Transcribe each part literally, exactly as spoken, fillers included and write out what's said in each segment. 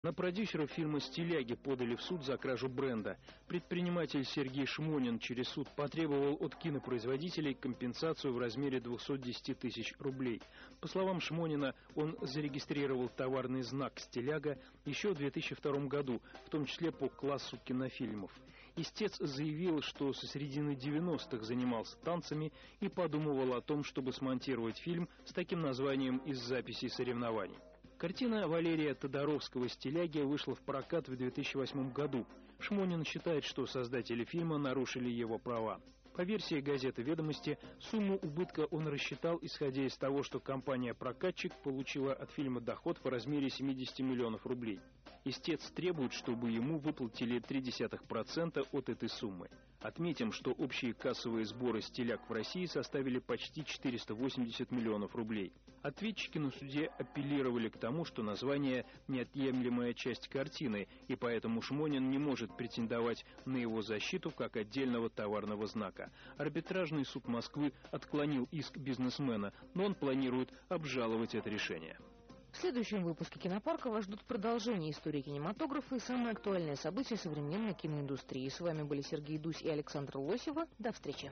На продюсеров фильма «Стиляги» подали в суд за кражу бренда. Предприниматель Сергей Шмонин через суд потребовал от кинопроизводителей компенсацию в размере двухсот десяти тысяч рублей. По словам Шмонина, он зарегистрировал товарный знак «Стиляга» еще в две тысячи втором году, в том числе по классу кинофильмов. Истец заявил, что со середины девяностых занимался танцами и подумывал о том, чтобы смонтировать фильм с таким названием из записей соревнований. Картина Валерия Тодоровского «Стиляги» вышла в прокат в две тысячи восьмом году. Шмонин считает, что создатели фильма нарушили его права. По версии газеты «Ведомости», сумму убытка он рассчитал, исходя из того, что компания-прокатчик получила от фильма доход в размере семидесяти миллионов рублей. Истец требует, чтобы ему выплатили три десятых процента от этой суммы. Отметим, что общие кассовые сборы «Стиляг» в России составили почти четыреста восемьдесят миллионов рублей. Ответчики на суде апеллировали к тому, что название – неотъемлемая часть картины, и поэтому Шмонин не может претендовать на его защиту как отдельного товарного знака. Арбитражный суд Москвы отклонил иск бизнесмена, но он планирует обжаловать это решение. В следующем выпуске «Кинопарка» вас ждут продолжение истории кинематографа и самые актуальные события современной киноиндустрии. С вами были Сергей Дусь и Александра Лосева. До встречи.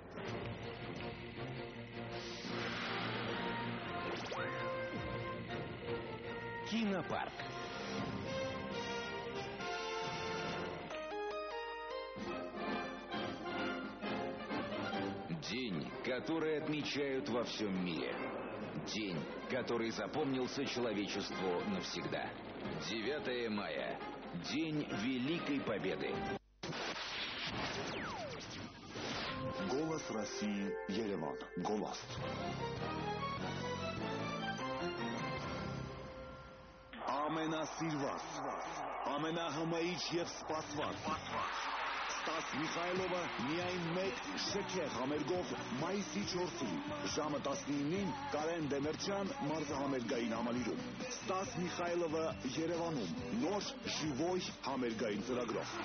Кинопарк. День, который отмечают во всем мире. День, который запомнился человечеству навсегда. девятое мая. День Великой Победы. Голос России. Ереван. Голос. Ամենասիրված, ամենահմայիչ եւ սպասված Ստաս Միխայլովը միայն մեկ շքեղ համերգով մայիսի չորսին ժամը տասնինին Կարեն Դեմերչյան մարզահամերգային համալիրում Ստաս Միխայլովը Երևանում նոր ժիվոյ համերգային ծրագրով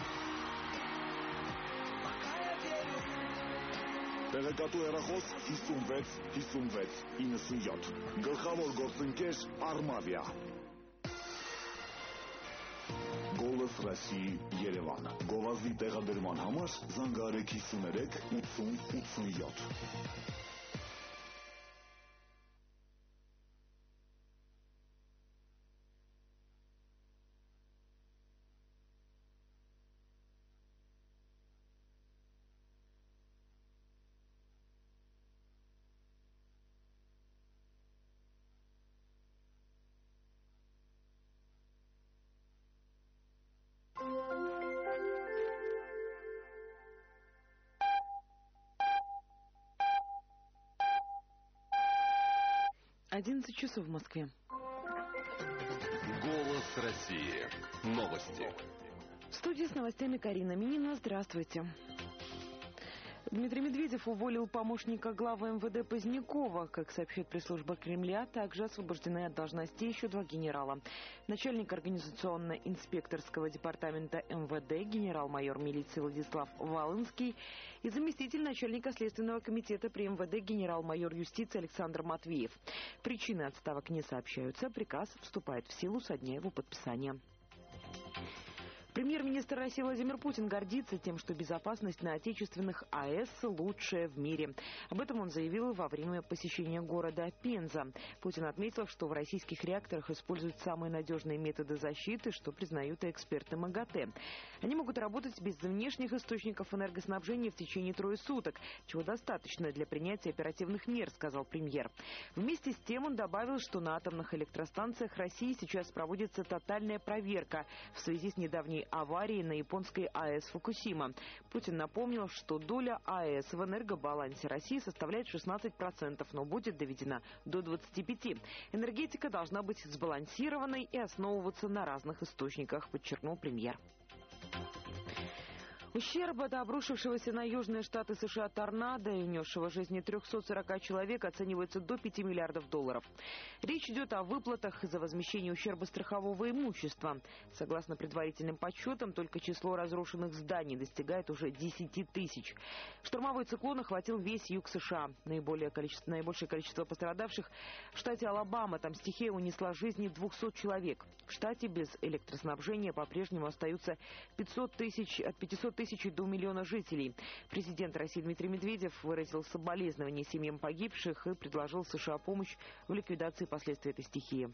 Տեղեկատու հեռախոս հիսունվեց հիսունվեց իննսունյոթ Գլխավոր գործընկեր Արմավիա Голос России. Երևան։ Գովազդի տեղադրման համար զանգահարեք հիսուներեք ութսուն ութսունյոթ։ одиннадцать часов в Москве. Голос России. Новости. В студии с новостями Карина Минина. Здравствуйте. Дмитрий Медведев уволил помощника главы эм вэ дэ Позднякова. Как сообщает пресс-служба Кремля, также освобождены от должностей еще два генерала. Начальник организационно-инспекторского департамента эм вэ дэ генерал-майор милиции Владислав Волынский и заместитель начальника Следственного комитета при эм вэ дэ генерал-майор юстиции Александр Матвеев. Причины отставок не сообщаются. Приказ вступает в силу со дня его подписания. Премьер-министр России Владимир Путин гордится тем, что безопасность на отечественных АЭС лучшая в мире. Об этом он заявил во время посещения города Пенза. Путин отметил, что в российских реакторах используют самые надежные методы защиты, что признают и эксперты МАГАТЭ. Они могут работать без внешних источников энергоснабжения в течение трое суток, чего достаточно для принятия оперативных мер, сказал премьер. Вместе с тем он добавил, что на атомных электростанциях России сейчас проводится тотальная проверка в связи с недавней аварии на японской АЭС Фукусима. Путин напомнил, что доля АЭС в энергобалансе России составляет шестнадцать процентов, но будет доведена до двадцати пяти процентов. Энергетика должна быть сбалансированной и основываться на разных источниках, подчеркнул премьер. Ущерб от обрушившегося на южные штаты США торнадо и унесшего жизни трёхсот сорока человек оценивается до пяти миллиардов долларов. Речь идет о выплатах за возмещение ущерба страхового имущества. Согласно предварительным подсчетам, только число разрушенных зданий достигает уже десяти тысяч. Штормовой циклон охватил весь юг США. Наиболее количество, наибольшее количество пострадавших в штате Алабама. Там стихия унесла жизни двухсот человек. В штате без электроснабжения по-прежнему остаются пятьсот тысяч, от пятисот тысяч до миллиона жителей. Президент России Дмитрий Медведев выразил соболезнования семьям погибших и предложил США помощь в ликвидации последствий этой стихии.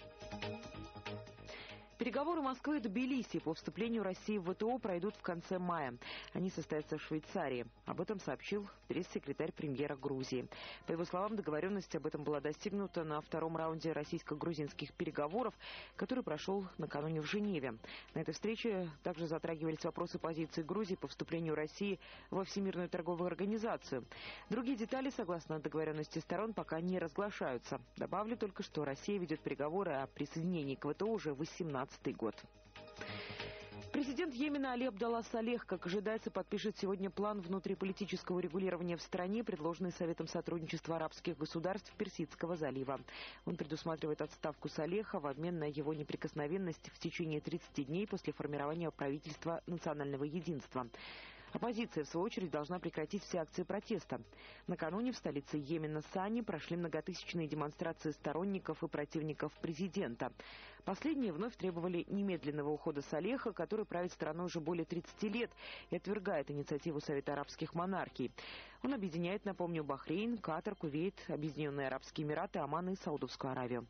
Переговоры Москвы и Тбилиси по вступлению России в ВТО пройдут в конце мая. Они состоятся в Швейцарии. Об этом сообщил пресс-секретарь премьера Грузии. По его словам, договоренность об этом была достигнута на втором раунде российско-грузинских переговоров, который прошел накануне в Женеве. На этой встрече также затрагивались вопросы позиции Грузии по вступлению России во Всемирную торговую организацию. Другие детали, согласно договоренности сторон, пока не разглашаются. Добавлю только, что Россия ведет переговоры о присоединении к ВТО уже восемнадцатый год. Президент Йемена Али Абдалла Салех, как ожидается, подпишет сегодня план внутриполитического регулирования в стране, предложенный Советом сотрудничества арабских государств Персидского залива. Он предусматривает отставку Салеха в обмен на его неприкосновенность в течение тридцати дней после формирования правительства национального единства. Оппозиция, в свою очередь, должна прекратить все акции протеста. Накануне в столице Йемена Сани прошли многотысячные демонстрации сторонников и противников президента. Последние вновь требовали немедленного ухода Салеха, который правит страной уже более тридцати лет и отвергает инициативу Совета арабских монархий. Он объединяет, напомню, Бахрейн, Катар, Кувейт, Объединенные Арабские Эмираты, Оман и Саудовскую Аравию.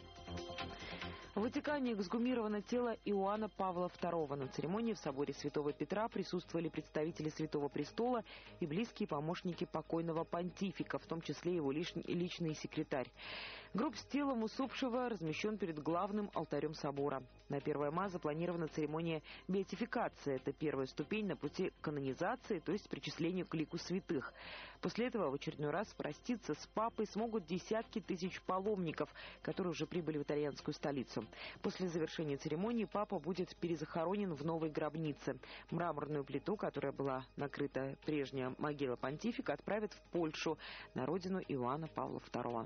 В Ватикане эксгумировано тело Иоанна Павла второго. На церемонии в соборе Святого Петра присутствовали представители Святого Престола и близкие помощники покойного понтифика, в том числе его личный секретарь. Гроб с телом усопшего размещен перед главным алтарем собора. На первое мая запланирована церемония беатификации. Это первая ступень на пути к канонизации, то есть причислению к лику святых. После этого в очередной раз проститься с папой смогут десятки тысяч паломников, которые уже прибыли в итальянскую столицу. После завершения церемонии папа будет перезахоронен в новой гробнице. Мраморную плиту, которая была накрыта прежняя могила понтифика, отправят в Польшу, на родину Иоанна Павла второго.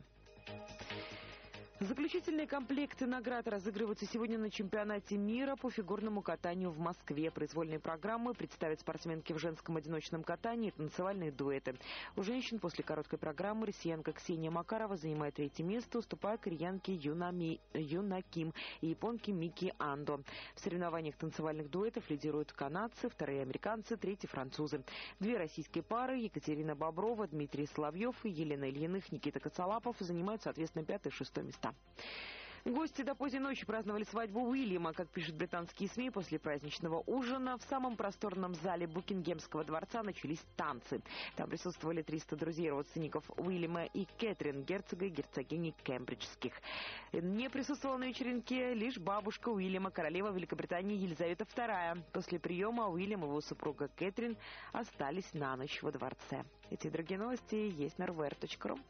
Заключительные комплекты наград разыгрываются сегодня на чемпионате мира по фигурному катанию в Москве. Произвольные программы представят спортсменки в женском одиночном катании и танцевальные дуэты. У женщин после короткой программы россиянка Ксения Макарова занимает третье место, уступая кореянке Юнами, Юна Ким и японке Мики Андо. В соревнованиях танцевальных дуэтов лидируют канадцы, вторые американцы, третьи французы. Две российские пары, Екатерина Боброва, Дмитрий Соловьев и Елена Ильиных, Никита Коцалапов, занимают, соответственно, пятое и шестое места. Гости до поздней ночи праздновали свадьбу Уильяма. Как пишут британские СМИ, после праздничного ужина в самом просторном зале Букингемского дворца начались танцы. Там присутствовали триста друзей родственников Уильяма и Кэтрин, герцога и герцогини Кембриджских. Не присутствовала на вечеринке лишь бабушка Уильяма, королева Великобритании Елизавета вторая. После приема Уильям и его супруга Кэтрин остались на ночь во дворце. Эти и другие новости есть на эр вэ эр точка ру.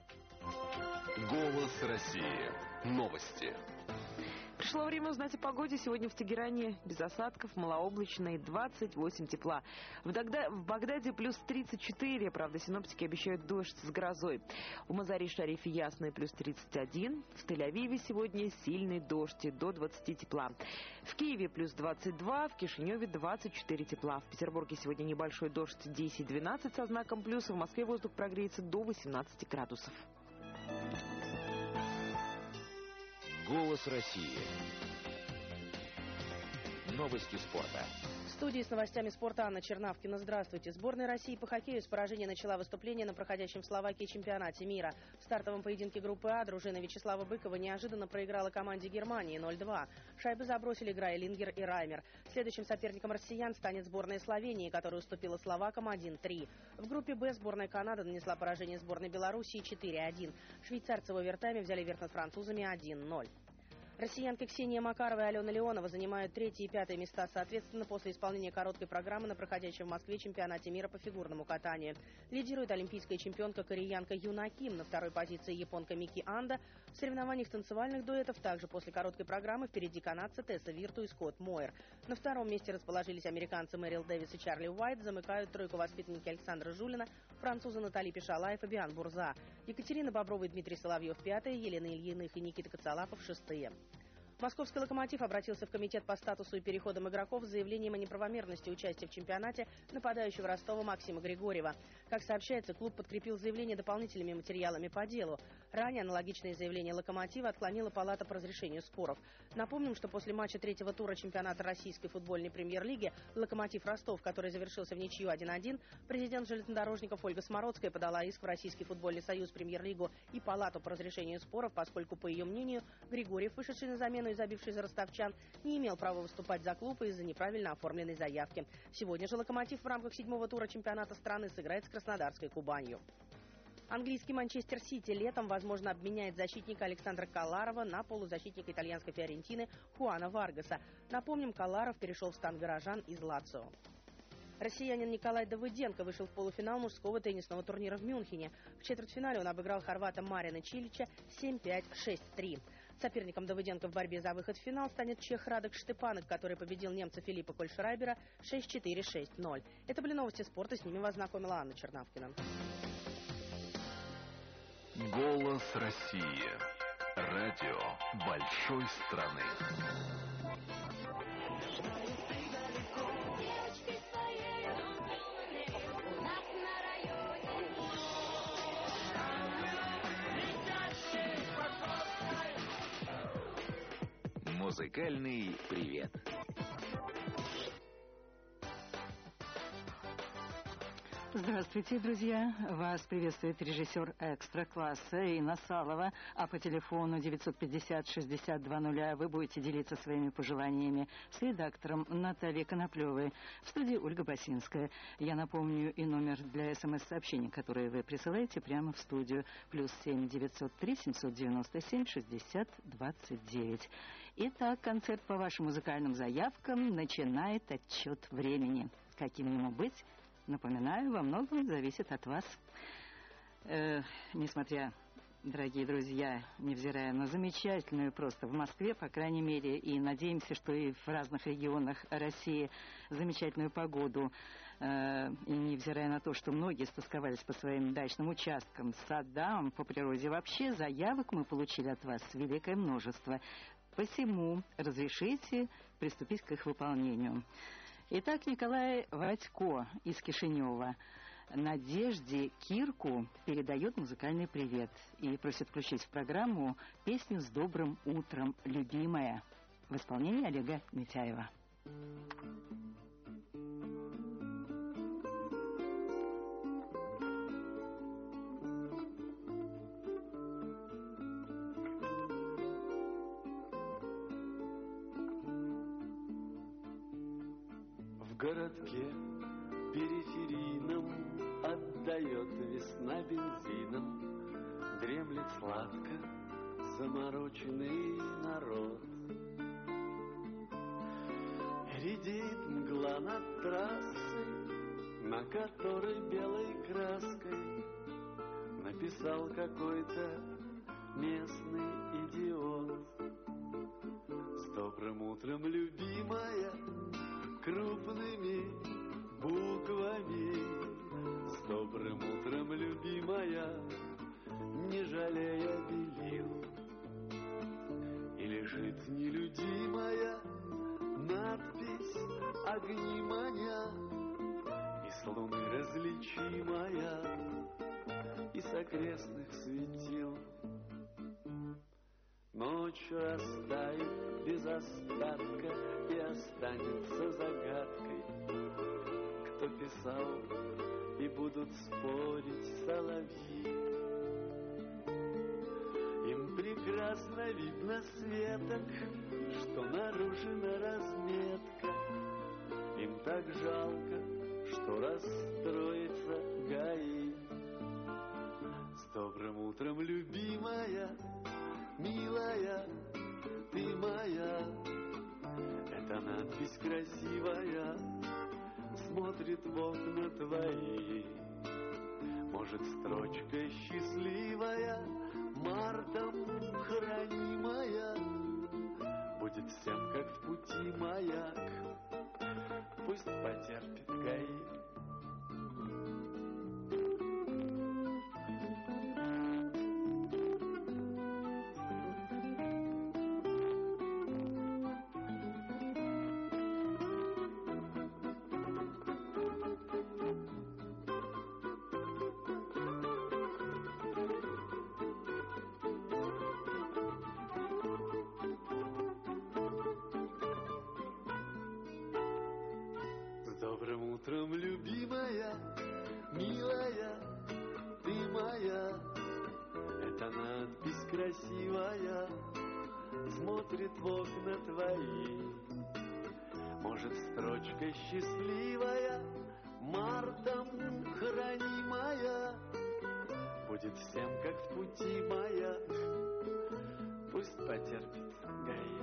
Голос России. Новости. Пришло время узнать о погоде. Сегодня в Тегеране без осадков, малооблачно и двадцать восемь тепла. В, Дагда... в Багдаде плюс тридцать четыре. Правда, синоптики обещают дождь с грозой. У Мазари-Шарифе ясно, плюс тридцать один. В Тель-Авиве сегодня сильный дождь и до двадцати тепла. В Киеве плюс двадцать два, в Кишиневе двадцать четыре тепла. В Петербурге сегодня небольшой дождь десять-двенадцать со знаком плюс. В Москве воздух прогреется до восемнадцати градусов. Голос России. Новости спорта. В студии с новостями спорта Анна Чернавкина. Здравствуйте. Сборная России по хоккею с поражения начала выступление на проходящем в Словакии чемпионате мира. В стартовом поединке группы А дружина Вячеслава Быкова неожиданно проиграла команде Германии ноль два. Шайбы забросили Грай Лингер и Раймер. Следующим соперником россиян станет сборная Словении, которая уступила словакам один три. В группе Б сборная Канады нанесла поражение сборной Белоруссии четыре один. Швейцарцы в овертайме взяли верх над французами один ноль. Россиянки Ксения Макарова и Алена Леонова занимают третье и пятое места, соответственно, после исполнения короткой программы на проходящем в Москве чемпионате мира по фигурному катанию. Лидирует олимпийская чемпионка кореянка Юна Ким, на второй позиции японка Мики Анда. В соревнованиях танцевальных дуэтов также после короткой программы впереди канадцы Тесса Вирту и Скотт Мойер. На втором месте расположились американцы Мэрил Дэвис и Чарли Уайт, замыкают тройку воспитанники Александра Жулина, французы Натали Пешала и Фабиан Бурза. Екатерина Боброва и Дмитрий Соловьев пятые, Елена Ильиных и Никита Коцалапов шестые. Московский «Локомотив» обратился в комитет по статусу и переходам игроков с заявлением о неправомерности участия в чемпионате нападающего Ростова Максима Григорьева. Как сообщается, клуб подкрепил заявление дополнительными материалами по делу. Ранее аналогичное заявление «Локомотива» отклонила Палата по разрешению споров. Напомним, что после матча третьего тура чемпионата Российской футбольной премьер-лиги «Локомотив Ростов», который завершился в ничью один один, президент железнодорожников Ольга Смородская подала иск в Российский футбольный союз, премьер-лигу и Палату по разрешению споров, поскольку, по ее мнению, Григорьев, вышедший на замену и забивший за ростовчан, не имел права выступать за клуб из-за неправильно оформленной заявки. Сегодня же «Локомотив» в рамках седьмого тура чемпионата страны сыграет с краснодарской «Кубанью». Английский «Манчестер Сити» летом, возможно, обменяет защитника Александра Калларова на полузащитника итальянской «Фиорентины» Хуана Варгаса. Напомним, Калларов перешел в стан горожан из «Лацио». Россиянин Николай Давыденко вышел в полуфинал мужского теннисного турнира в Мюнхене. В четвертьфинале он обыграл хорвата Марина Чилича семь пять шесть три. Соперником Давыденко в борьбе за выход в финал станет чех Радек Штепанек, который победил немца Филиппа Кольшрайбера шесть четыре шесть ноль. Это были новости спорта, с ними вас знакомила Анна Чернавкина. Голос России. Радио большой страны. Музыкальный привет. Здравствуйте, друзья! Вас приветствует режиссер экстра-класса Инна Салова, а по телефону девятьсот пятьдесят шестьдесят два нуля вы будете делиться своими пожеланиями с редактором Натальей Коноплевой. В студии Ольга Басинская. Я напомню и номер для смс-сообщений, которые вы присылаете прямо в студию. Плюс семь девятьсот три семьсот девяносто семь шестьдесят двадцать девять. Итак, концерт по вашим музыкальным заявкам начинает отсчет времени. Каким ему быть? Напоминаю, во многом зависит от вас. Э, несмотря, дорогие друзья, невзирая на замечательную просто в Москве, по крайней мере, и надеемся, что и в разных регионах России замечательную погоду, э, и невзирая на то, что многие стосковались по своим дачным участкам, садам, по природе вообще, заявок мы получили от вас великое множество. Посему разрешите приступить к их выполнению. Итак, Николай Вадько из Кишинева Надежде Кирку передает музыкальный привет и просит включить в программу песню «С добрым утром, любимая» в исполнении Олега Митяева. В городке периферийном отдает весна бензином, дремлет сладко замороченный народ. Редеет мгла над трассой, на которой белой краской написал какой-то местный идиот. С добрым утром, любимая, крупными буквами. С добрым утром, любимая, не жалея белил. И лежит нелюдимая надпись огни маня, и с луны различимая, и с окрестных светил. Ночь растает без остатка и останется загадкой, кто писал, и будут спорить соловьи. Им прекрасно видно светок, что нарушена разметка. Им так жалко, что расстроится ГАИ. С добрым утром, любимая, милая, ты моя. Эта надпись красивая смотрит в окна твои. Может, строчка счастливая, мартом хранимая, будет всем, как в пути маяк, пусть потерпит ГАИ. Добрым утром, любимая, милая, ты моя. Эта надпись красивая смотрит в окна твои. Может, строчка счастливая, мартом хранимая, будет всем, как в пути маяк, пусть потерпит ГАИ.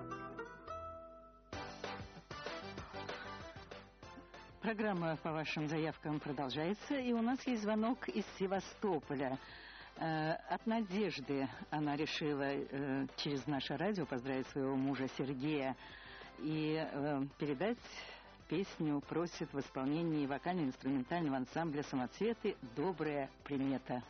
Программа по вашим заявкам продолжается, и у нас есть звонок из Севастополя. Э, от Надежды она решила э, через наше радио поздравить своего мужа Сергея и э, передать песню, просит в исполнении вокально-инструментального ансамбля «Самоцветы» «Добрая примета».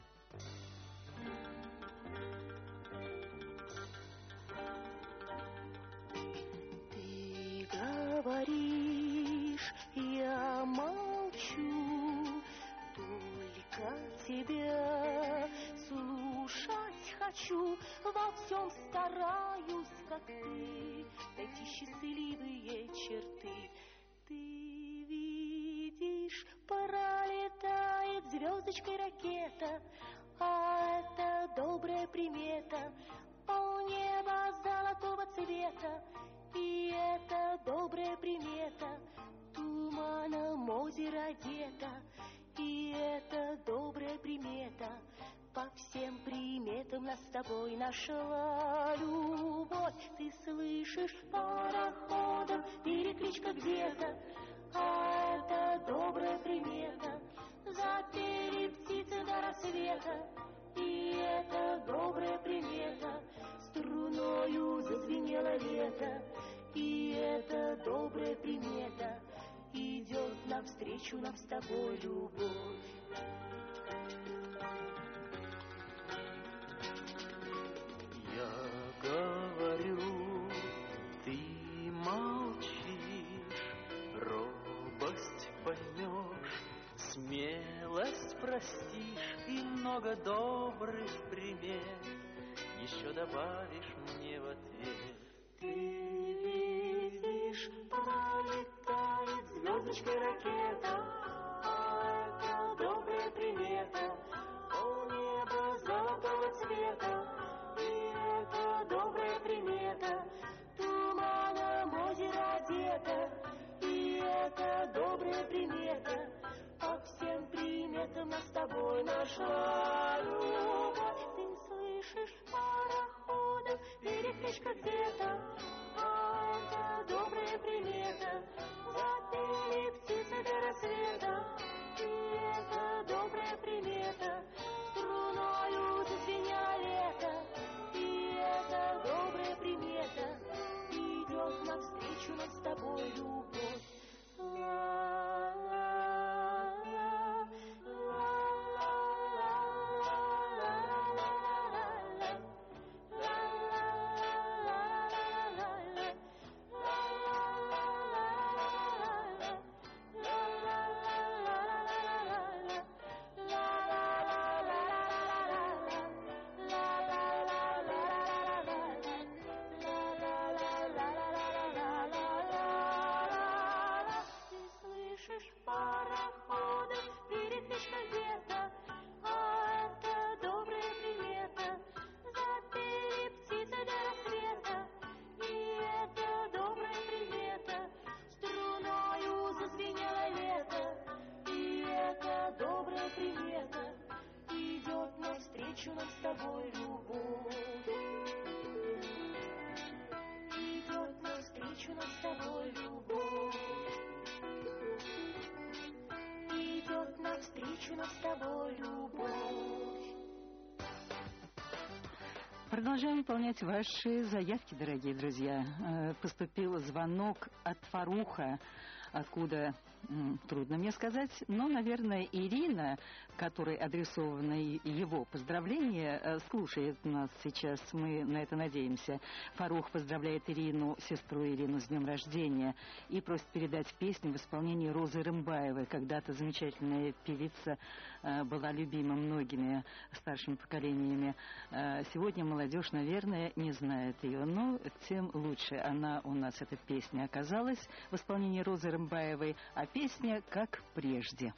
Ты говоришь, я молчу, только тебя слушать хочу, во всем стараюсь, как ты, найти счастливые черты. Ты видишь, пролетает звездочкой ракета, а это добрая примета, полнеба золотого цвета, и это добрая примета, туманом озеро одето, и это добрая примета, по всем приметам нас с тобой нашла любовь. Ты слышишь пароходом перекличка где-то, а это добрая примета, запели птицы до рассвета, и это добрая примета, струною зазвенело лето, и это добрая примета, идет навстречу нам с тобой любовь. Я говорю, ты молчишь, робость поймешь, смелость простишь и много добрых примет еще добавишь мне в ответ. Ты видишь, пролетает звездочкой ракета, а это добрая примета, полнеба золотого цвета, и это добрая примета, туманом озеро одето, и это добрая примета, по всем приметам нас с тобой нашла любовь. Ты слышишь пароходом перекличка где-то, а это добрая примета, запели птицы до рассвета, и это добрая примета, струною зазвенело лето, и это добрая примета, идет навстречу нам с тобой любовь. нашу нас с тобой любовь. Продолжаем выполнять ваши заявки, дорогие друзья. Э, Поступил звонок от Фаруха, откуда, м, трудно мне сказать, но, наверное, Ирина, которой адресованы его поздравления, э, слушает нас сейчас, мы на это надеемся. Фарух поздравляет Ирину, сестру Ирину, с днем рождения и просит передать песню в исполнении Розы Рымбаевой. Когда-то замечательная певица, э, была любима многими старшими поколениями. Э, Сегодня молодежь, наверное, не знает ее, но тем лучше она у нас, эта песня, оказалась в исполнении Розы Рымбаевой, а песня «Как прежде».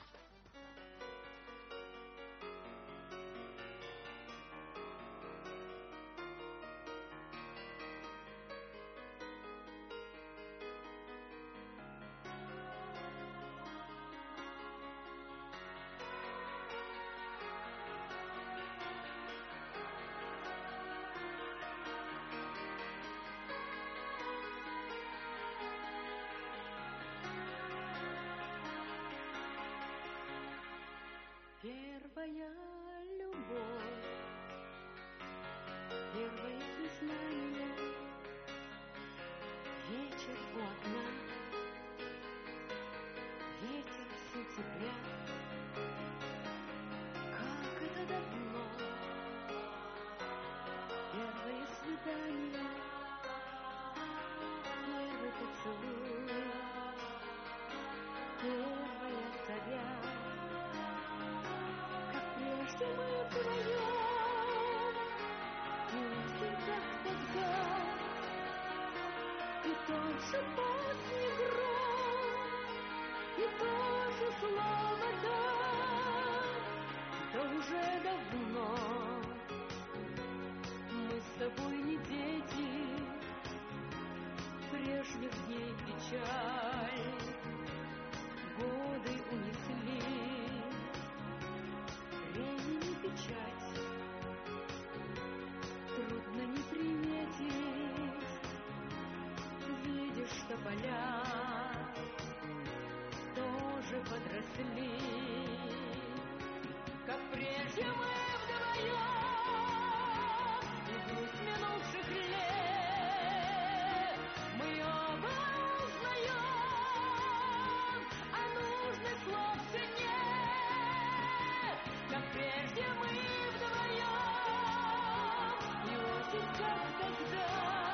Первая любовь, первое признание, вечер у окна, ветер сентября. Как это давно, первое свидание, первый поцелуй, первая заря. Прежде мы вдвоем, песен как тогда, и тот же поздний гром, и то же слово «да». Да уже давно мы с тобой не дети, прежних дней печаль годы унесли. Времени печать, трудно не приметить, видишь, что поля тоже подросли. Как прежде мы вдвоем, и грусть минувших лет, мы оба узнаем, а нужных слов все нет. Как прежде мы вдвоем, и осень как тогда,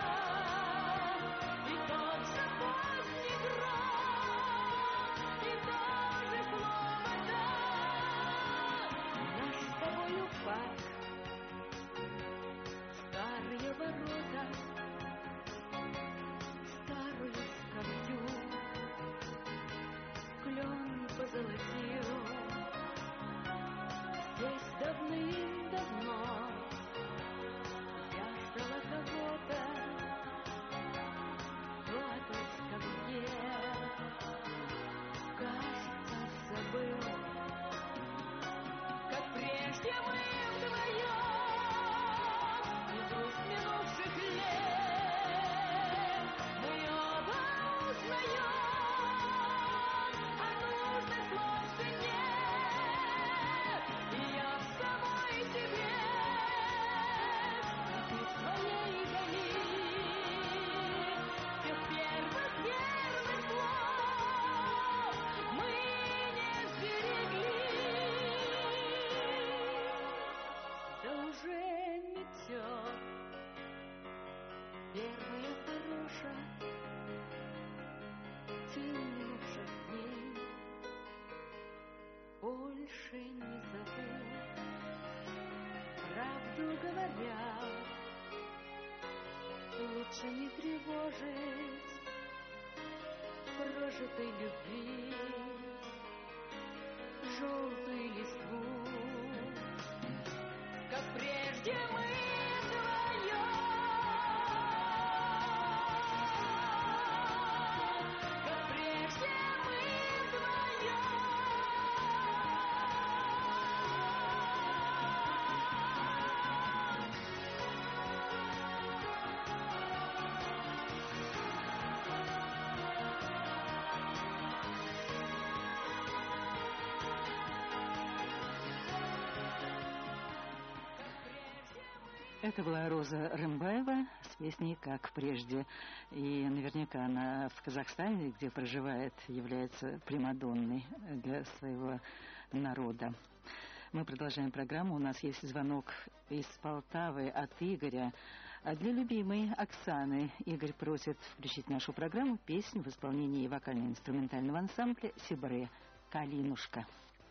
и тот же поздний гром, и то же слово «да». Наш с тобою парк, старые ворота, старую скамью, клен позолотил. Здесь давным-давно я ждала кого-то, кто о той скамье, кажется, забыл. Как прежде мы вдвоем, и грусть минувших лет, мы оба узнаем, а нужных слов все нет. И я в самой себе, и ты в своей дали, тех первых верных слов мы не сберегли. Да уже метет первая хороша тень минувших дней, больше не забудь. Правду говоря, лучше не тревожить прожитой любви желтую листву. Как прежде мы вдвоем, как прежде мы вдвоем. Это была Роза Рымбаева с песней «Как прежде». И наверняка она в Казахстане, где проживает, является примадонной для своего народа. Мы продолжаем программу. У нас есть звонок из Полтавы от Игоря. А для любимой Оксаны Игорь просит включить нашу программу песню в исполнении вокально-инструментального ансамбля «Сибре» «Калинушка».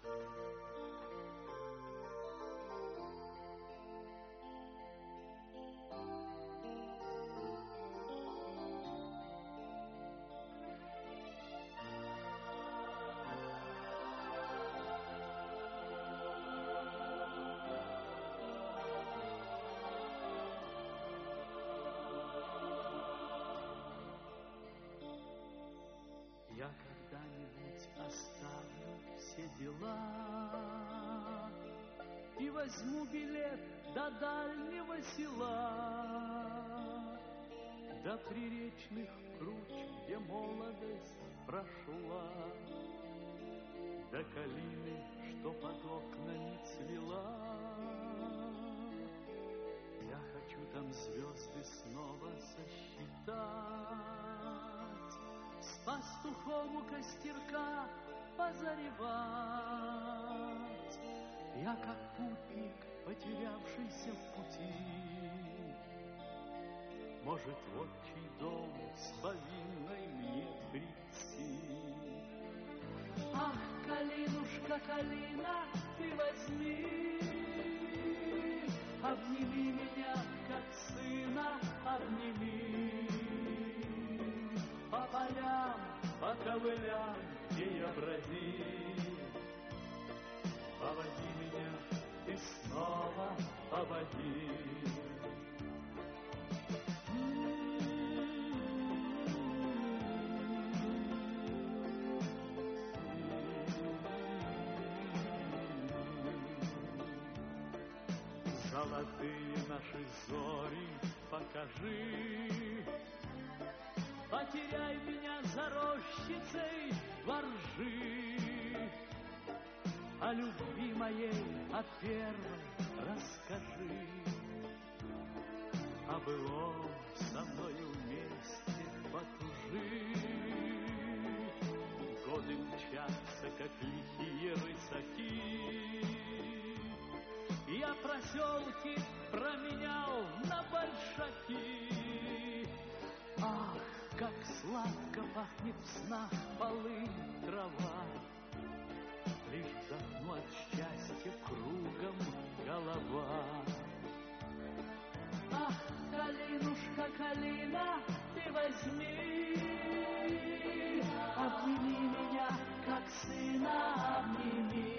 Я когда-нибудь оставлю все дела и возьму билет до дальнего села, до приречных круч, где молодость прошла, до калины, что под окнами цвела. Я хочу там звезды снова сосчитать, с пастухом у костерка позаревать. Я как путник, потерявшийся в пути, может, в отчий дом с повинной мне прийти. Ах, калинушка, калина, ты возьми, обними меня, как сына, обними. По полям, по ковылям, где я бродил, поводи меня и снова поводи. Золотые наши зори покажи, потеряй меня за рощицей воржи. О любви моей, о первой расскажи, о былом со мною вместе потужи. Годы мчатся, как лихие рысаки, я проселки променял на большаки. Ах, как сладко пахнет в снах полынь трава, лишь вдохну от счастья кругом голова. Ах, калинушка, калина, ты возьми, обними меня, как сына, обними.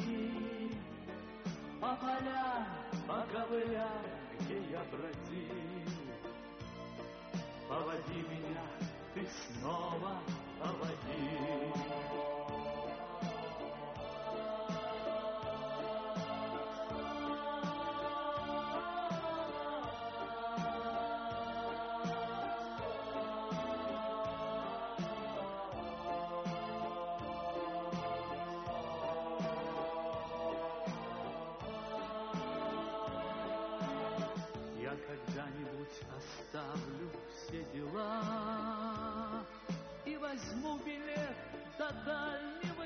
По полям, по ковылям, где я бродил, поводи меня, ты снова поводи. Я когда-нибудь оставлю все дела и возьму билет до дальнего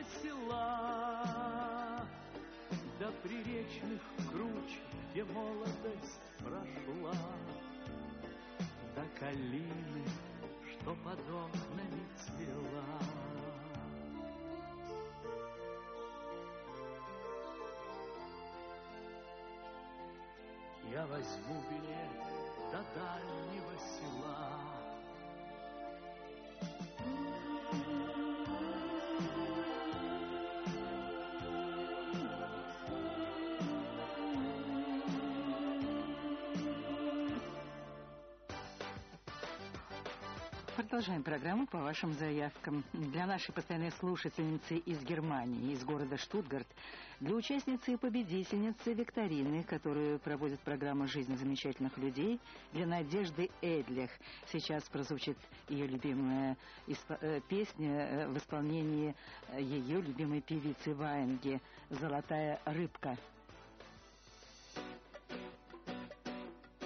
села, до приречных круч, где молодость прошла, до калины, что под окнами цвела. Я возьму билет до дальнего села. Продолжаем программу по вашим заявкам. Для нашей постоянной слушательницы из Германии, из города Штутгарт, для участницы и победительницы викторины, которую проводит программа «Жизнь замечательных людей», для Надежды Эдлих. Сейчас прозвучит ее любимая исп... э, песня в исполнении ее любимой певицы Ваенги «Золотая рыбка».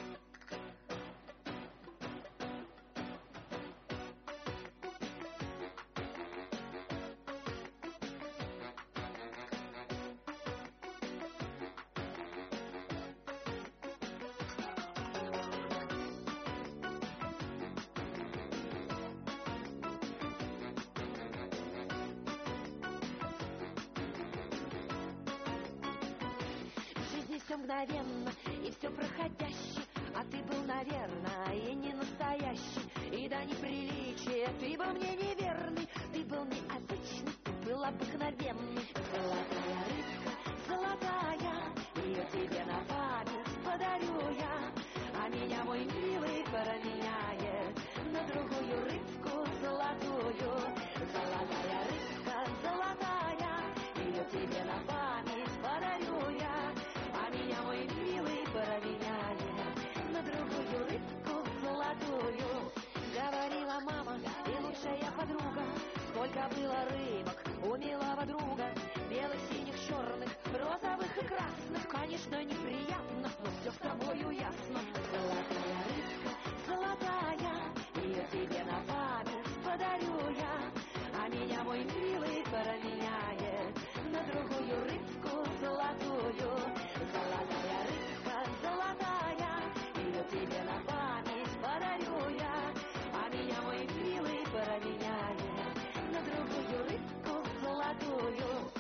мгновенно, и все проходящее. А ты был, наверное, и не настоящий, и до неприличия ты был мне неверный. Ты был необычный, ты был обыкновенный. Золотая рыбка, золотая, ее тебе на память подарю я. А меня мой милый променяет на другую рыбку золотую. Золотая рыбка, золотая, ее тебе на память подарю я. А меня мой милый променяет на другую рыбку золотую. Говорила мама и лучшая подруга, сколько было рыбок у милого друга. Белых, синих, черных, розовых и красных. Конечно, неприятно, но все с тобою ясно. Золотая рыбка, золотая, ее тебе на память подарю я. А меня мой милый променяет на другую рыбку золотую. Золотая рыбка, золотая, ее тебе на память подарю я. А меня мой милый променяет на другую рыбку золотую.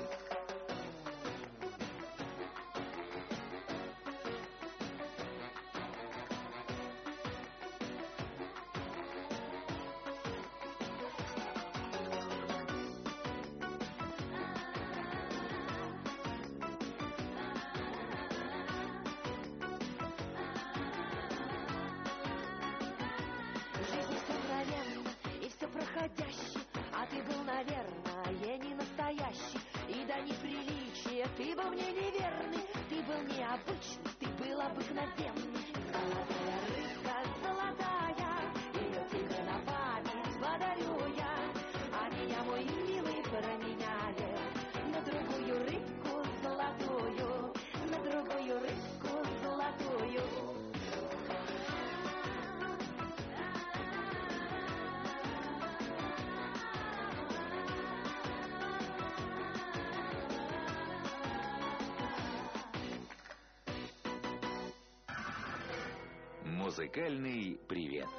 А ты был, наверное, не настоящий, и до неприличия ты был мне неверный. Ты был необычный, ты был обыкновенный. Золотая рыбка, золотая, ее тебе на память подарю я. А меня мой милый променяет на другую рыбку золотую. На другую рыбку золотую. Музыкальный привет.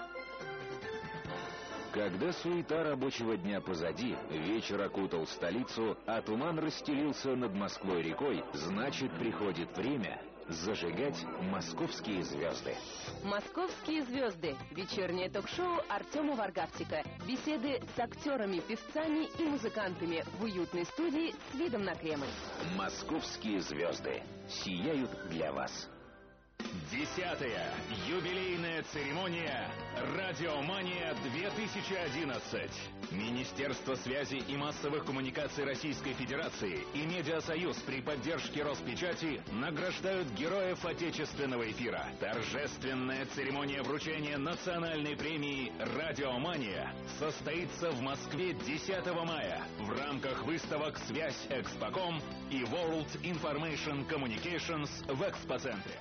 Когда суета рабочего дня позади, вечер окутал столицу, а туман расстелился над Москвой-рекой, значит, приходит время зажигать московские звезды. «Московские звезды» — вечернее ток-шоу Артема Варгавтика. Беседы с актерами, певцами и музыкантами в уютной студии с видом на Кремль. «Московские звезды» сияют для вас. Десятая юбилейная церемония «Радиомания-две тысячи одиннадцать». Министерство связи и массовых коммуникаций Российской Федерации и Медиасоюз при поддержке Роспечати награждают героев отечественного эфира. Торжественная церемония вручения национальной премии «Радиомания» состоится в Москве десятого мая в рамках выставок «Связь Экспоком» и World Information Communications в Экспоцентре.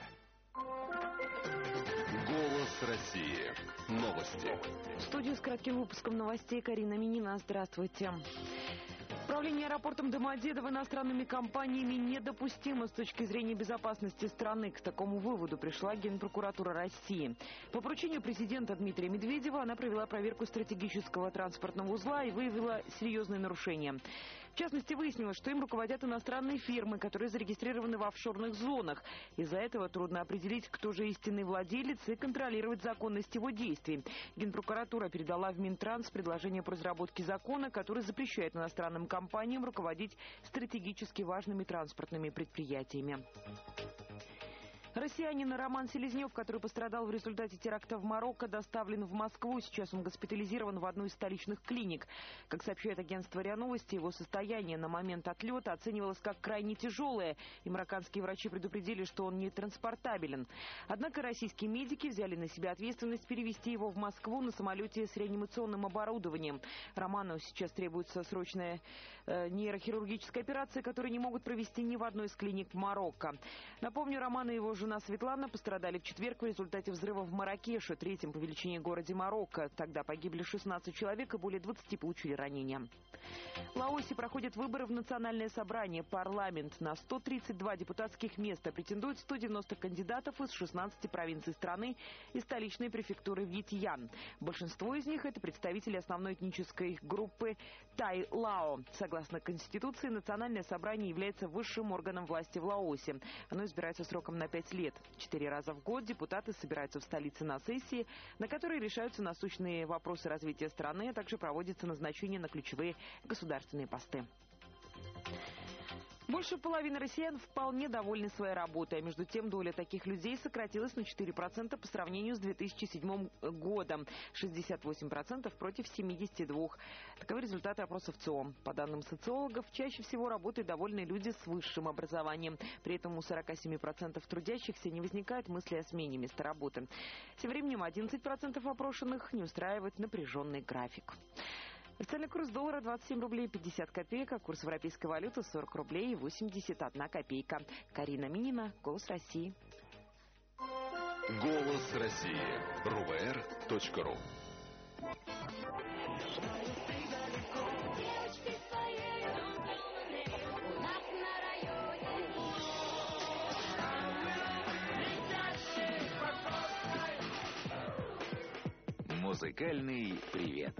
Голос России. Новости. В студию с кратким выпуском новостей Карина Минина. Здравствуйте. Управление аэропортом Домодедово иностранными компаниями недопустимо с точки зрения безопасности страны. К такому выводу пришла Генпрокуратура России. По поручению президента Дмитрия Медведева она провела проверку стратегического транспортного узла и выявила серьезные нарушения. В частности, выяснилось, что им руководят иностранные фирмы, которые зарегистрированы в офшорных зонах. Из-за этого трудно определить, кто же истинный владелец, и контролировать законность его действий. Генпрокуратура передала в Минтранс предложение по разработке закона, который запрещает иностранным компаниям руководить стратегически важными транспортными предприятиями. Россиянин Роман Селезнев, который пострадал в результате теракта в Марокко, доставлен в Москву. Сейчас он госпитализирован в одну из столичных клиник. Как сообщает агентство РИА Новости, его состояние на момент отлета оценивалось как крайне тяжелое, и марокканские врачи предупредили, что он не транспортабелен. Однако российские медики взяли на себя ответственность перевести его в Москву на самолете с реанимационным оборудованием. Роману сейчас требуется срочная э, нейрохирургическая операция, которую не могут провести ни в одной из клиник Марокко. Напомню, Роман и его жена жена Светлана пострадали в четверг в результате взрыва в Марракеше, третьем по величине городе Марокко. Тогда погибли шестнадцать человек и более двадцати получили ранения. В Лаосе проходят выборы в Национальное собрание, парламент. На сто тридцать два депутатских места претендуют сто девяносто кандидатов из шестнадцати провинций страны и столичной префектуры Вьетьян. Большинство из них — это представители основной этнической группы Тай-Лао. Согласно Конституции, Национальное собрание является высшим органом власти в Лаосе. Оно избирается сроком на пять лет. Четыре раза в год депутаты собираются в столице на сессии, на которой решаются насущные вопросы развития страны, а также проводится назначение на ключевые государственные посты. Больше половины россиян вполне довольны своей работой, а между тем доля таких людей сократилась на четыре процента по сравнению с две тысячи седьмым годом. шестьдесят восемь процентов против семидесяти двух процентов. Таковы результаты опроса ВЦИОМ. По данным социологов, чаще всего работают довольные люди с высшим образованием. При этом у сорока семи процентов трудящихся не возникает мысли о смене места работы. Тем временем одиннадцать процентов опрошенных не устраивает напряженный график. Официальный курс доллара двадцать семь рублей пятьдесят копеек, а курс европейской валюты сорок рублей и восемьдесят одна копейка. Карина Минина, Голос России. Голос России. эр вэ эр точка ру. Музыкальный привет.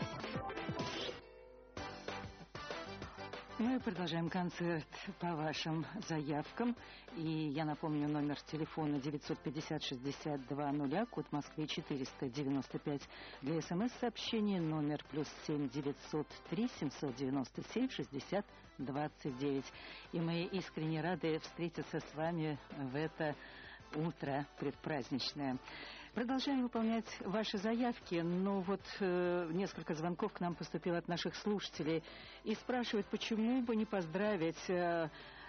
Мы продолжаем концерт по вашим заявкам. И я напомню, номер телефона девятьсот пятьдесят шестьдесят два нуля, код Москвы четыреста девяносто пять. Для смс-сообщений номер плюс семь девятьсот три семьсот девяносто семь шестьдесят двадцать девять. И мы искренне рады встретиться с вами в это утро предпраздничное. Продолжаем выполнять ваши заявки, но вот э, несколько звонков к нам поступило от наших слушателей и спрашивают, почему бы не поздравить э,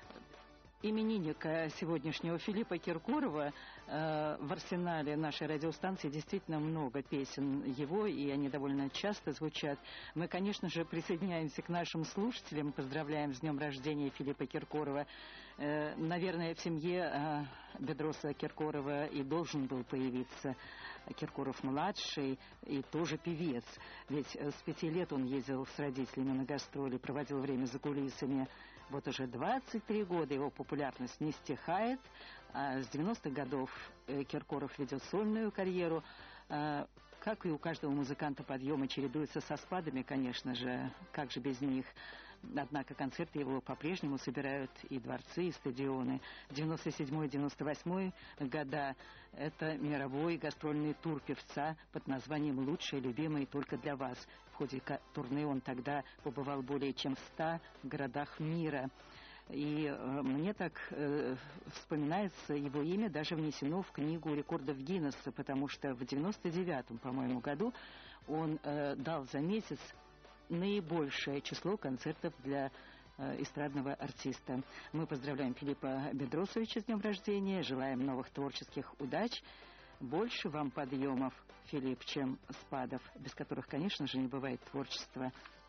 именинника сегодняшнего Филиппа Киркорова. Э, в арсенале нашей радиостанции действительно много песен его, и они довольно часто звучат. Мы, конечно же, присоединяемся к нашим слушателям, поздравляем с днем рождения Филиппа Киркорова. Э, наверное, в семье э, Бедроса Киркорова и должен был появиться Киркоров-младший, и тоже певец. Ведь с пяти лет он ездил с родителями на гастроли, проводил время за кулисами. Вот уже двадцать три года его популярность не стихает. А с девяностых годов Киркоров ведет сольную карьеру. Как и у каждого музыканта, подъемы чередуются со спадами, конечно же, как же без них. Однако концерты его по-прежнему собирают и дворцы, и стадионы. девяносто седьмой — девяносто восьмой года – это мировой гастрольный тур певца под названием «Лучшие, любимые только для вас». В ходе турне он тогда побывал более чем в ста городах мира. И э, мне так э, вспоминается его имя, даже внесено в книгу рекордов Гиннесса, потому что в девяносто девятом, по-моему, году он э, дал за месяц наибольшее число концертов для э, эстрадного артиста. Мы поздравляем Филиппа Бедросовича с днем рождения, желаем новых творческих удач. Больше вам подъемов, Филипп, чем спадов, без которых, конечно же, не бывает творчества.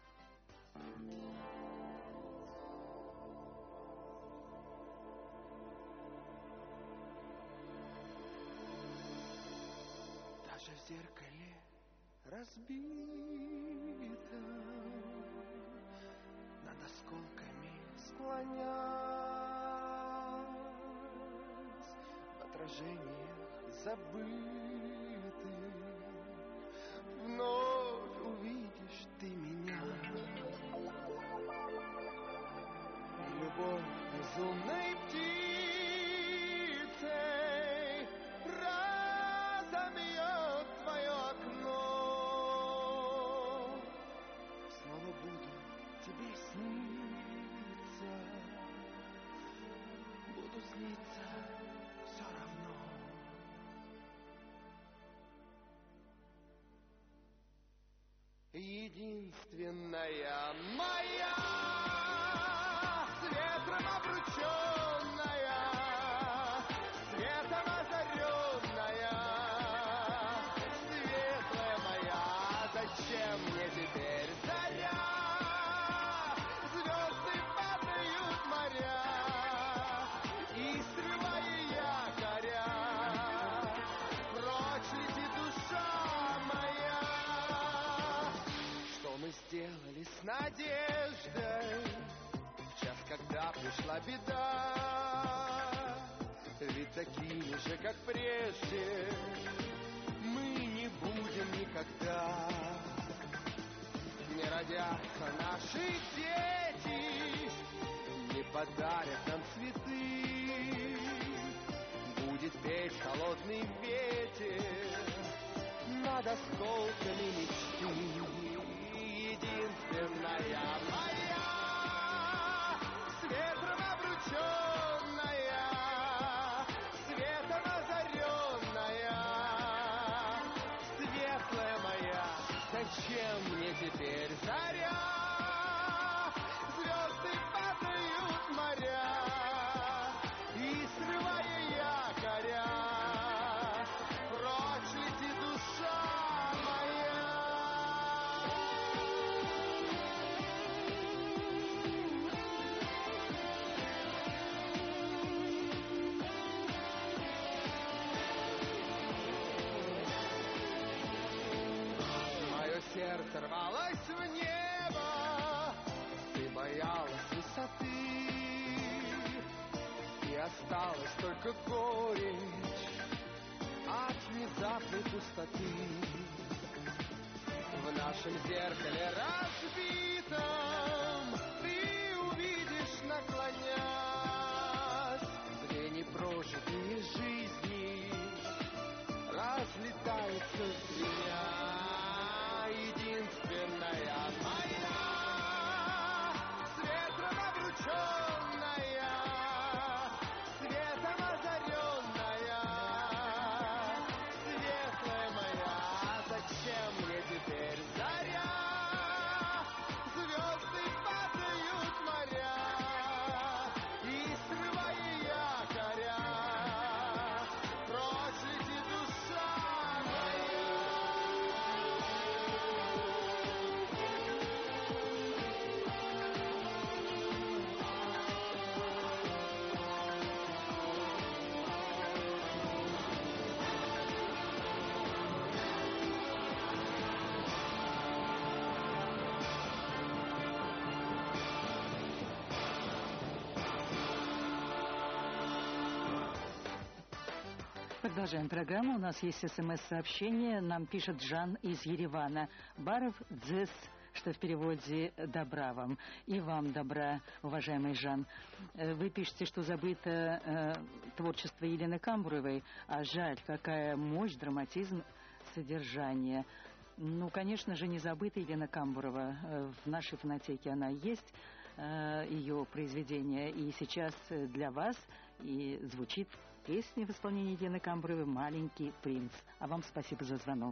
Даже в зеркале разбито, над осколками склонясь, в отражениях забытых вновь увидишь ты меня. Любовь безумной птицей разомьет твое окно. Снова буду тебе сниться, буду сниться все равно. Единственная моя, с ветром обрученная, светом озаренная, светлая моя, зачем мне теперь заря? Звезды падают в моря, и срывая якорь, надеждой в час, когда пришла беда. Ведь такими же, как прежде, мы не будем никогда. Не родятся наши дети, не подарят нам цветы. Будет петь холодный ветер над осколками мечты. Единственная моя, с ветром обрученная, светом озаренная, светлая моя, зачем мне теперь заря? Звезды падают в моря, и срывая якоря, прочь лети, душа моя. Мое сердце рвалось в небо, ты боялась высоты, и осталась только горечь от внезапной пустоты. В нашем зеркале разбитом ты увидишь, наклонясь, две непрожитые жизни разлетаются звеня. Единственная моя, с ветром обрученная, светом озаренная, светлая моя, зачем мне теперь заря? Звезды падают в моря, и срывая якоря, прочь лети, душа моя. Продолжаем программу. У нас есть смс-сообщение. Нам пишет Жан из Еревана. Баров дзес, что в переводе «добра вам». И вам добра, уважаемый Жан. Вы пишете, что забыто э, творчество Елены Камбуровой. А жаль, какая мощь, драматизм, содержание. Ну, конечно же, не забыта Елена Камбурова. В нашей фонотеке она есть, э, ее произведение. И сейчас для вас и звучит песня в исполнении Елены Камбуровой «Маленький принц». А вам спасибо за звонок.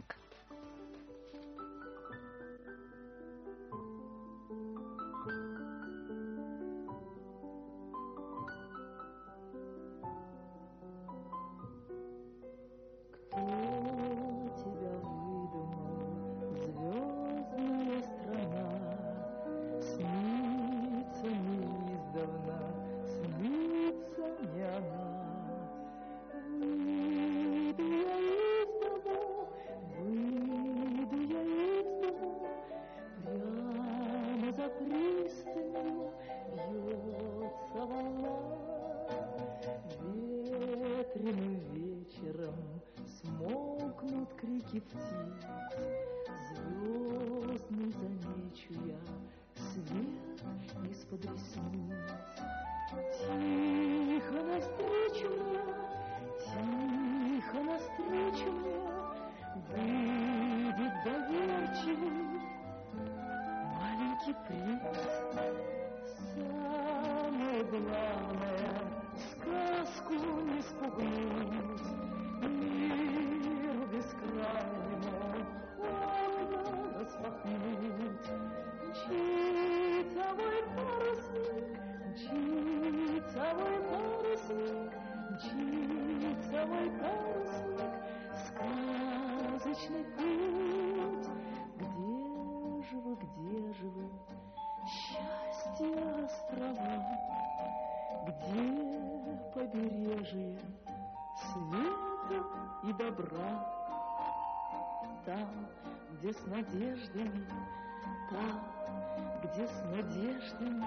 где с надеждами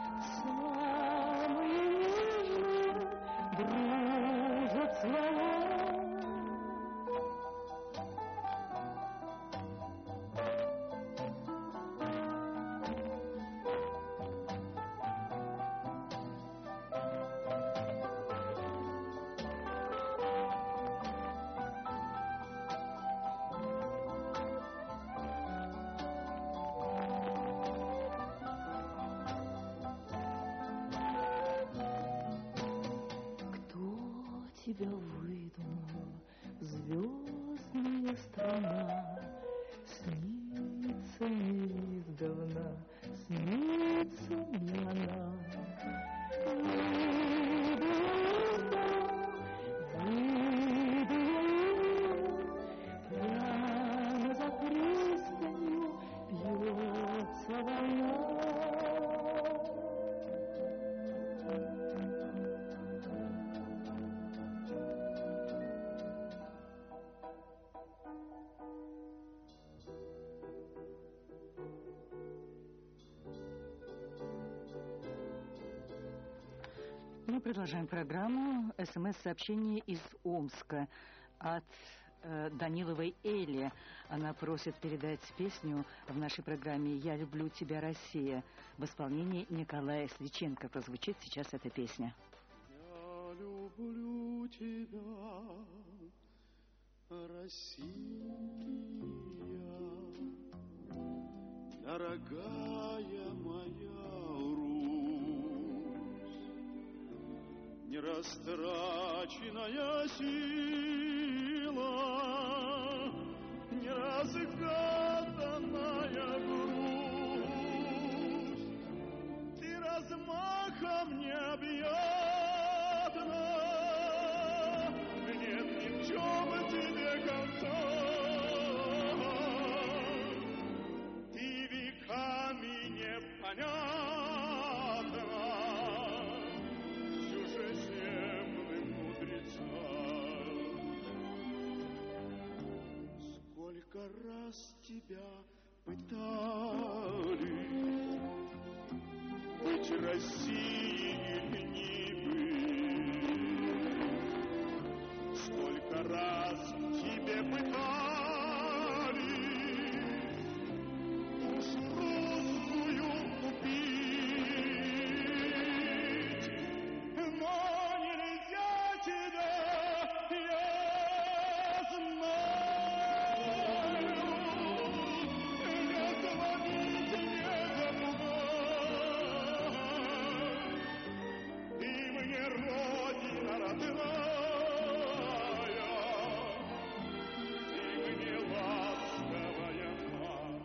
самые нежные дружат слова. Тебя выдумала звездная страна, снится мне издавна, снится мне она. Выйду я, выйду я, прямо за пристанью бьется волна. Мы продолжаем программу. СМС-сообщение из Омска от э, Даниловой Эли. Она просит передать песню в нашей программе «Я люблю тебя, Россия» в исполнении Николая Сличенко. Прозвучит сейчас эта песня. Я люблю тебя, Россия, дорогая моя Русь, нерастраченная сила, неразгаданная грусть, ты размахом необъятна, нет ни в чем тебе конца, ты веками непонятна чужеземным мудрецам. Сколько раз тебя пытали быть Россией или не быть, сколько раз тебе пытались душу русскую убить, но нельзя тебя, я знаю, не забыть, не забывать. Ты мне родина родная, ты мне ласковая мать.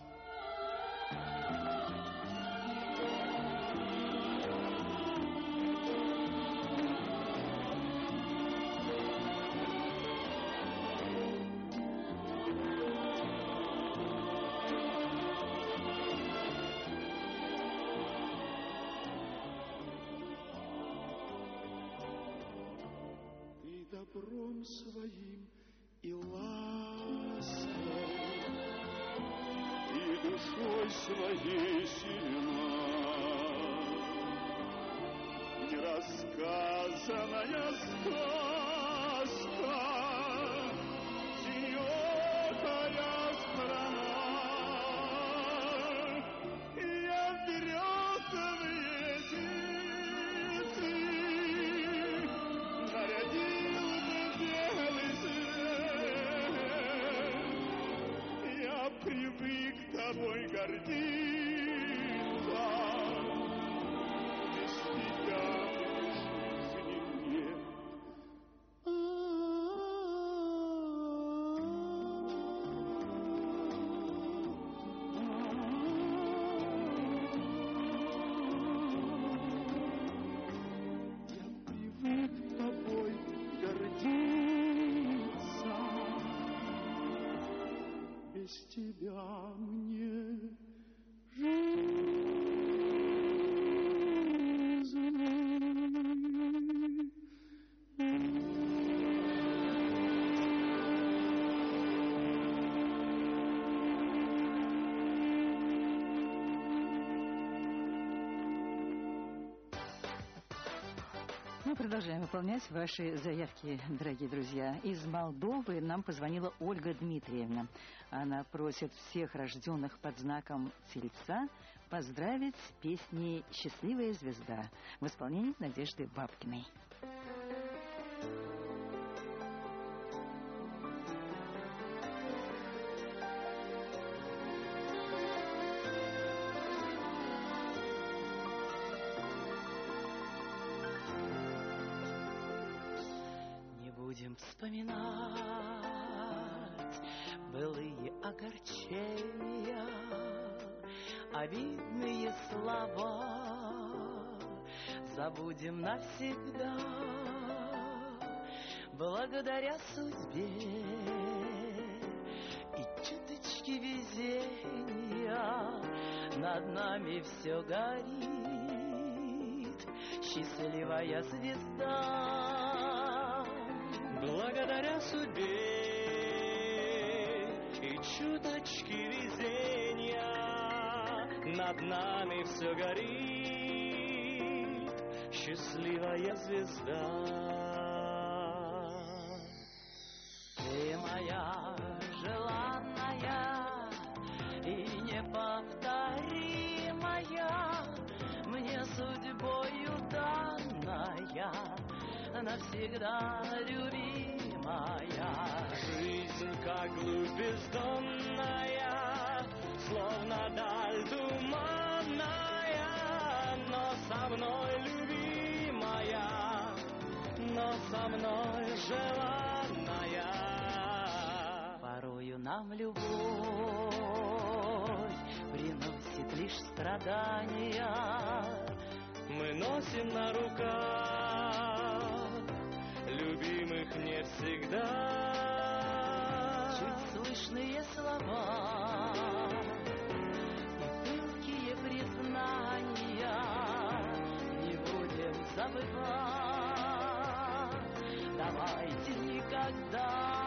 Ты добром своим и лаской, и душой своей сильна, нерассказанная сказка, синёкая страна. Я в березовые птицы нарядил бы белый свет, я привык тобой гордиться, без тебя жизни нет. Я привык тобой гордиться, без тебя мне жизни. Мы продолжаем выполнять ваши заявки, дорогие друзья. Из Молдовы нам позвонила Ольга Дмитриевна. Она просит всех рожденных под знаком Тельца поздравить с песней «Счастливая звезда» в исполнении Надежды Бабкиной. Будем вспоминать былые огорчения, обидные слова забудем навсегда. Благодаря судьбе и чуточке везения над нами все горит счастливая звезда. Благодаря судьбе и чуточке везения над нами все горит счастливая звезда. Ты моя желанная и неповторимая, мне судьбою данная, навсегда любимая. Жизнь как глубь бездонная, словно даль туманная, но со мной любимая, но со мной желанная. Порою нам любовь приносит лишь страдания, мы носим на руках любимых не всегда. Чуть слышные слова и пылкие признания не будем забывать. Давайте никогда.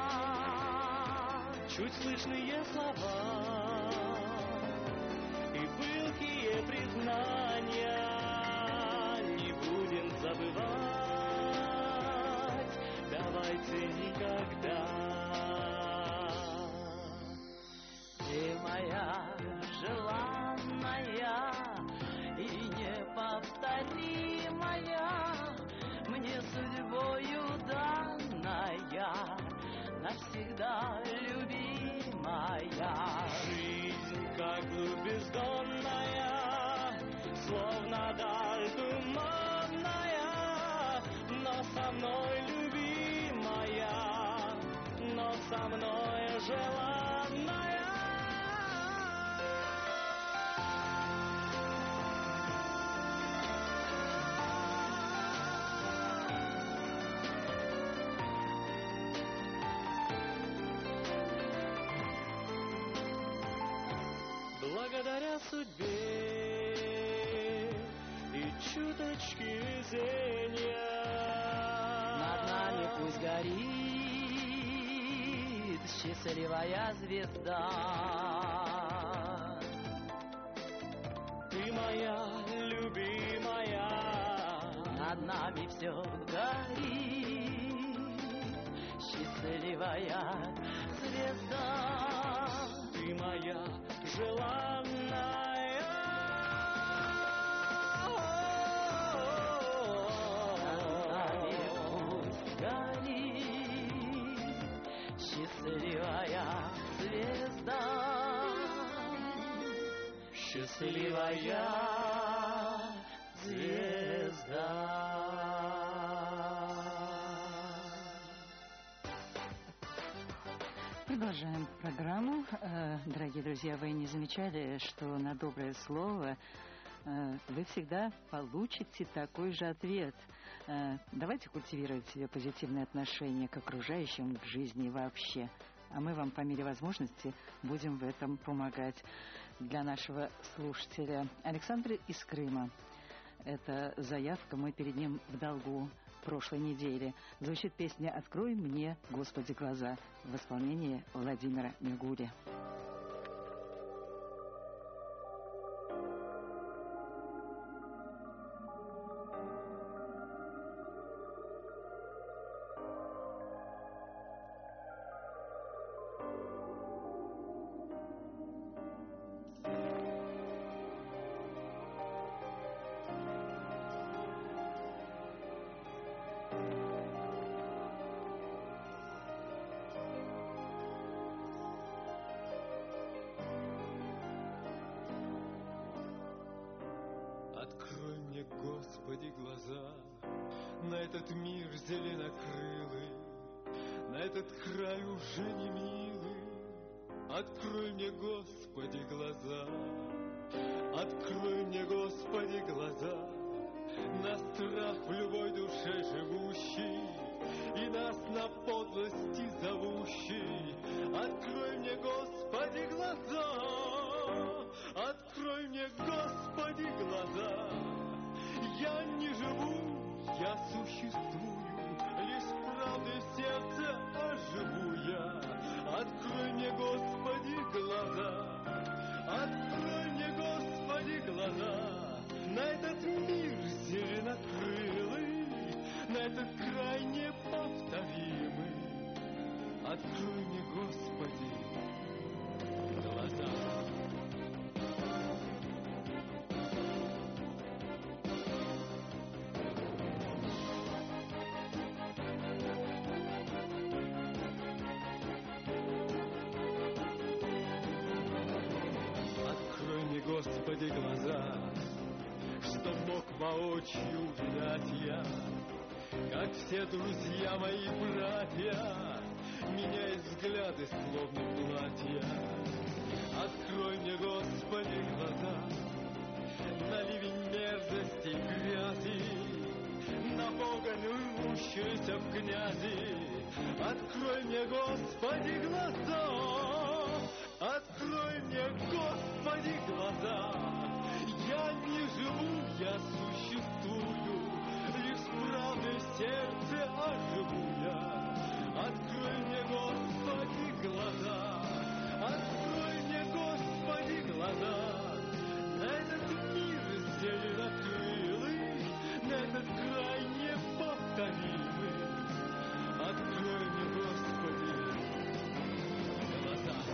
Чуть слышные слова и пылкие признания не будем забывать. Давайте никогда. Ты моя желанная и неповторимая, мне судьбою данная, навсегда любимая. Жизнь как глубь бездонная, словно даль туманная, но со мной любимая, но со мной желанная. Благодаря судьбе и чуточке везения над нами пусть горит счастливая звезда. Ты моя любимая, над нами все горит счастливая звезда. Ты моя желанная, над нами пусть горит счастливая звезда, счастливая звезда. Продолжаем программу. Дорогие друзья, вы не замечали, что на доброе слово вы всегда получите такой же ответ. Давайте культивировать себе позитивное отношение к окружающим, к жизни вообще. А мы вам по мере возможности будем в этом помогать. Для нашего слушателя Александра из Крыма. Это заявка, мы перед ним в долгу. Прошлой неделе звучит песня «Открой мне, Господи, глаза» в исполнении Владимира Мигули. Открой мне, Господи, глаза на этот мир зеленокрылый, на этот край уже не милый. Открой мне, Господи, глаза, открой мне, Господи, глаза на страх в любой душе живущий и нас на подлости зовущий. Открой мне, Господи, глаза, открой мне, Господи, глаза. Я не живу, я существую, лишь правдой в сердце оживу я. Открой мне, Господи, глаза, открой мне, Господи, глаза на этот мир зеленокрылый, на этот край неповторимый. Открой мне, Господи, глаза. Господи, глаза, что мог воочию увидать я, как все друзья мои братья меняют взгляды, словно платья. Открой мне, Господи, глаза на ливень мерзости и грязи, на Бога рвущуюся в князи. Открой мне, Господи, глаза, открой мне, Господи, глаза. Я не живу, я существую, лишь правдой в сердце оживу я. Открой мне, Господи, глаза, открой мне, Господи, глаза на этот мир зеленокрылый, на этот край неповторимый. Открой мне, Господи, глаза.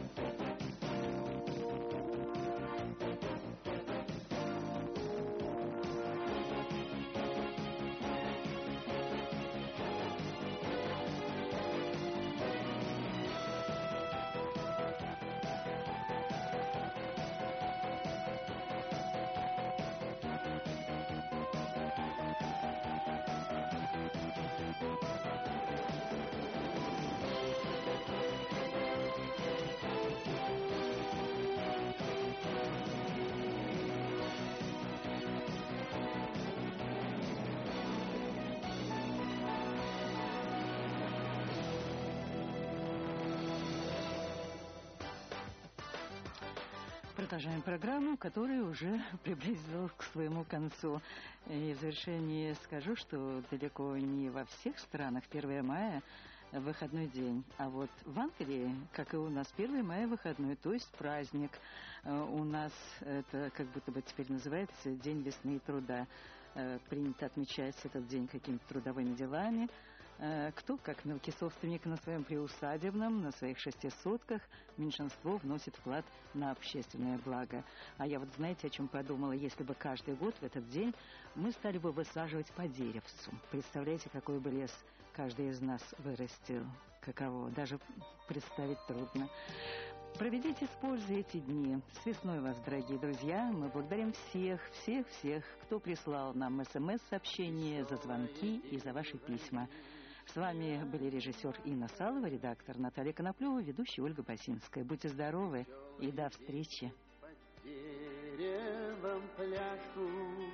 Продолжаем программу, которая уже приблизилась к своему концу. И в завершении скажу, что далеко не во всех странах первое мая выходной день. А вот в Англии, как и у нас, первое мая выходной, то есть праздник. У нас это как будто бы теперь называется День весны и труда. Принято отмечать этот день какими-то трудовыми делами. Кто, как мелкий собственник на своем приусадебном, на своих шести сотках, меньшинство вносит вклад на общественное благо. А я вот знаете, о чем подумала? Если бы каждый год в этот день мы стали бы высаживать по деревцу. Представляете, какой бы лес каждый из нас вырастил? Каково? Даже представить трудно. Проведите с пользой эти дни. С весной вас, дорогие друзья. Мы благодарим всех, всех, всех, кто прислал нам смс-сообщения, за звонки и за ваши письма. С вами были режиссер Инна Салова, редактор Наталья Коноплева, ведущая Ольга Басинская. Будьте здоровы и до встречи. Под деревом пляшут,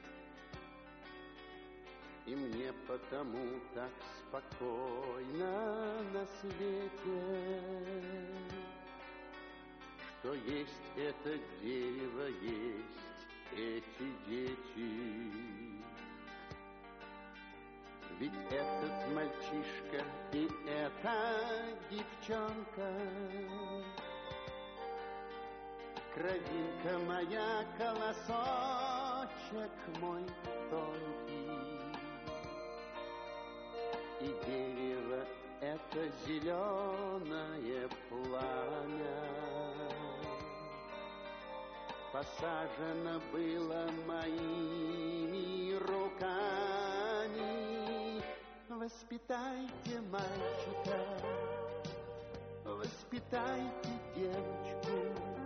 и мне потому так спокойно на свете, что есть это дерево, есть эти дети. Ведь этот мальчишка и эта девчонка, кровинка моя, колосочек мой тонкий. И дерево это зеленое пламя посажено было моими руками. Воспитайте мальчика, воспитайте девочку,